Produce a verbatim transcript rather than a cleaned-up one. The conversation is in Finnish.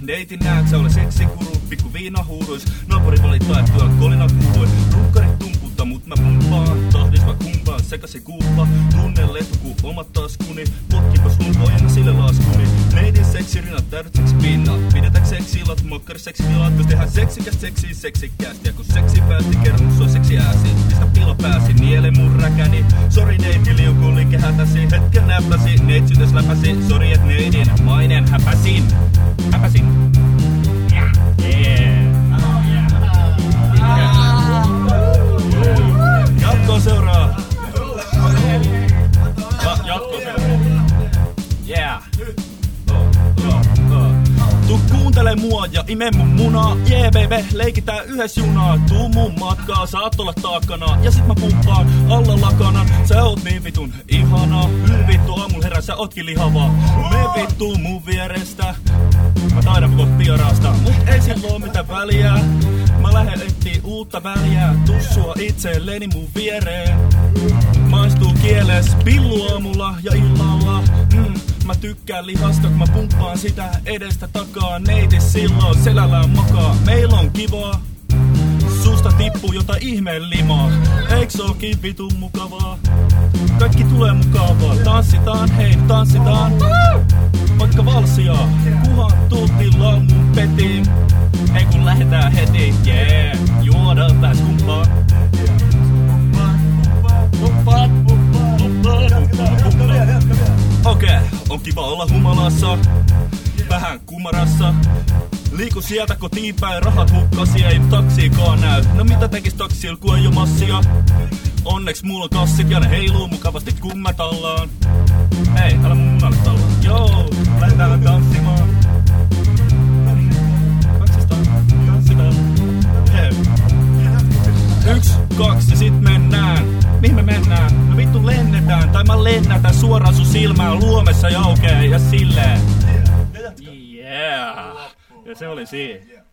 Neiti näet, sä ole seksikuru, pikku viinahuuruis. Naapuri valittaa, että tuolla kolinat kuului. Rukkarit tumputta, mut mä pumpaan. Tahdis mä kumpaan, sekasi kuuppa. Tunne letuku omat taskuni. Potkipas mun pojana sille laskuni. Neidin seksirinat täydet seksipinna. Pidetäänkö seksillat, mokkariseksivilat. Jos tehdään seksikästä seksiin seksikkäästi. Ja kun seksi päästi, kerran mun sua seksi ääsi. Pistä pilo pääsi, niele mun räkäni. Sori neiti liukuli kehätäsi. Hetken näppäsi, neitsytes läpäsi. Sori et neidin mainen häpäsin. Häpäsin. Yeah. Yeah. Jatkoa seuraa. Ja, jatkoa seuraa. Yeah. Tuu kuuntele mua ja ime mun munaa. Jee yeah, baby, leikitään yhdessä junaa. Tuu mun matkaa, saat olla takana. Ja sit mä pumppaan alla lakana. Sä oot niin vitun ihanaa. Hyl vittu aamulla herää, sä ootkin lihavaa. Me vittu mun vierestä. Mä taidan kohta pierasta, mut ei silloin oo mitään väliä. Mä lähden etsii uutta väliä. Tussua itselleni mun viereen. Maistuu kieles pillu aamulla ja illalla. Mm, mä tykkään lihasta, kun mä pumppaan sitä edestä takaa. Neiti silloin selällään makaa. Meillä on kivaa. Susta tippuu jotain ihmeen limaa. Eiks ookin vitun mukavaa? Kaikki tulee mukavaa. Tanssitaan, hei tanssitaan. Vaikka valsia, kuhan tultillaan mun petiin. Hei kun lähdetään heti, yeah. Juodaan pääs kumpaa. Okei, okay, on kiva olla humalassa. Vähän kumarassa. Liiku sieltä kotiin päin, rahat hukkasi, ei taksiikaan näy. No mitä tekis taksil, kun ei oo massia? Onneks mulla on kassit ja ne heiluu mukavasti kun mä tallaan. Hei, älä mun munalle tallaan. Joo, lähdetään tanssimaan. Tanssitaan, tanssitaan. Hei. Yks, kaksi ja sit mennään. Mihin me mennään? No vittu lennetään, tai mä lennätän suoraan sun silmään luomessa jaukee ja silleen. Yeah. Ja se oli siinä.